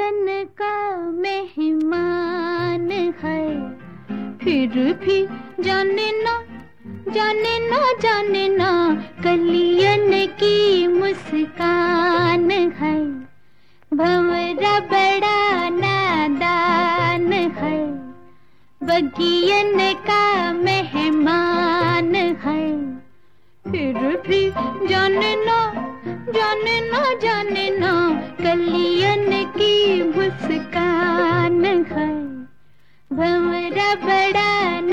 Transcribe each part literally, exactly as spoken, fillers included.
कलियन का मेहमान है, फिर भी जाने ना जाने ना जाने ना कलियन की मुस्कान है। भंवरा बड़ा नादान है, बगियन का मेहमान है, फिर भी जाने ना जाने ना जाने ना कलियन की मुस्कान है। भंवरा बड़ा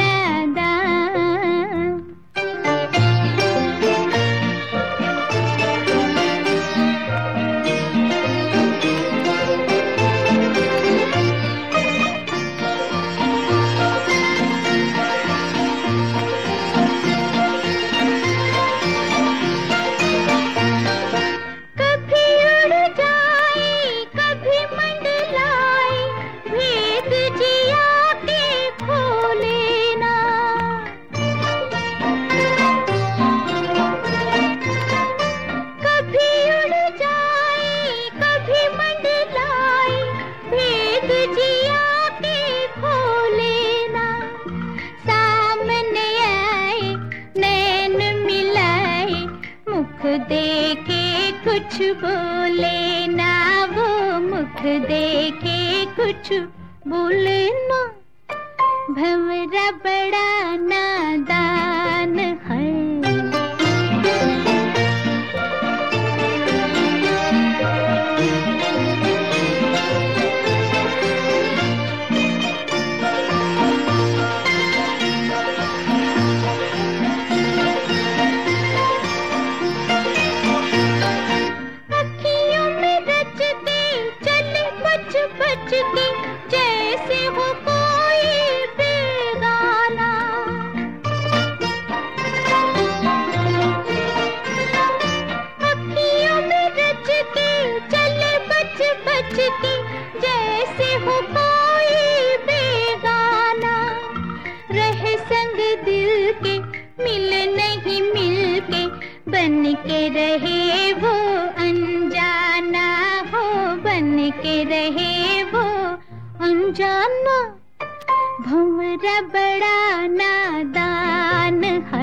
देखे कुछ बोले ना, वो मुख देखे कुछ बोले ना। भंवरा बड़ा नादान है। जैसे हो कोई बेगाना, अखियों में रच के चले बच बच के, जैसे हो कोई बेगाना। रहे संग दिल के मिल नहीं मिल के, बन के रहे वो अनजाना हो, बन के रहे वो अनजाना। भंवरा बड़ा नादान है।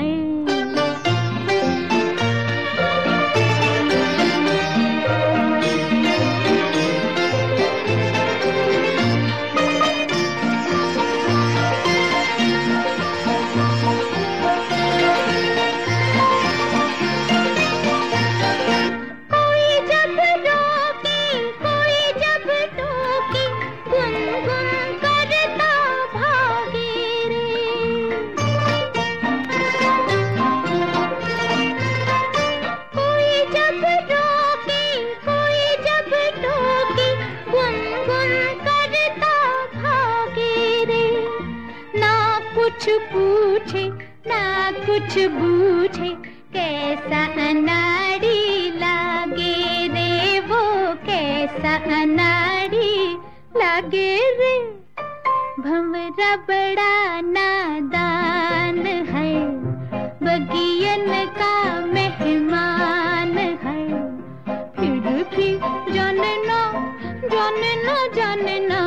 कुछ पूछे ना कुछ बूझे, कैसा अनाड़ी लागे रे वो, कैसा अनाड़ी लागे रे। भंवरा बड़ा नादान है, बगियन का मेहमान है, फिर भी जाने ना जाने ना जाने ना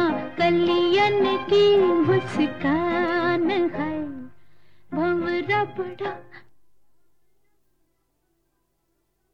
कलियन की मुस्कान है। भंवरा बड़ा